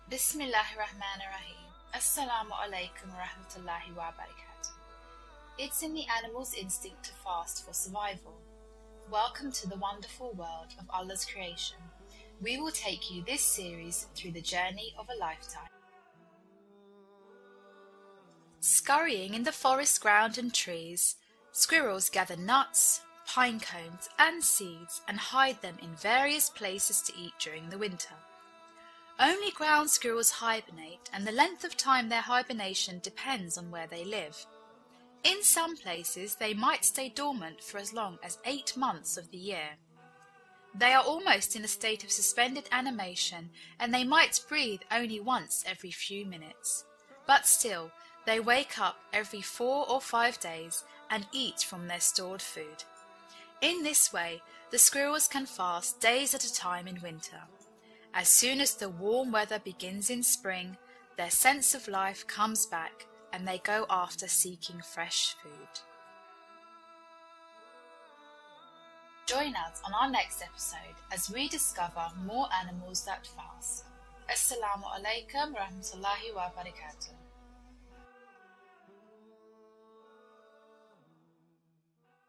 Bismillahirrahmanirrahim. Assalamu alaikum wa rahmatullahi wa barakatuh. It's in the animal's instinct to fast for survival. Welcome to the wonderful world of Allah's creation. We will take you this series through the journey of a lifetime. Scurrying in the forest ground and trees, squirrels gather nuts, pine cones, and seeds and hide them in various places to eat during the winter. Only ground squirrels hibernate, and the length of time their hibernation depends on where they live. In some places, they might stay dormant for as long as 8 months of the year. They are almost in a state of suspended animation, and they might breathe only once every few minutes. But still, they wake up every 4 or 5 days and eat from their stored food. In this way, the squirrels can fast days at a time in winter. As soon as the warm weather begins in spring, their sense of life comes back and they go after seeking fresh food. Join us on our next episode as we discover more animals that fast. Assalamu alaikum wa rahmatullahi wa barakatuh.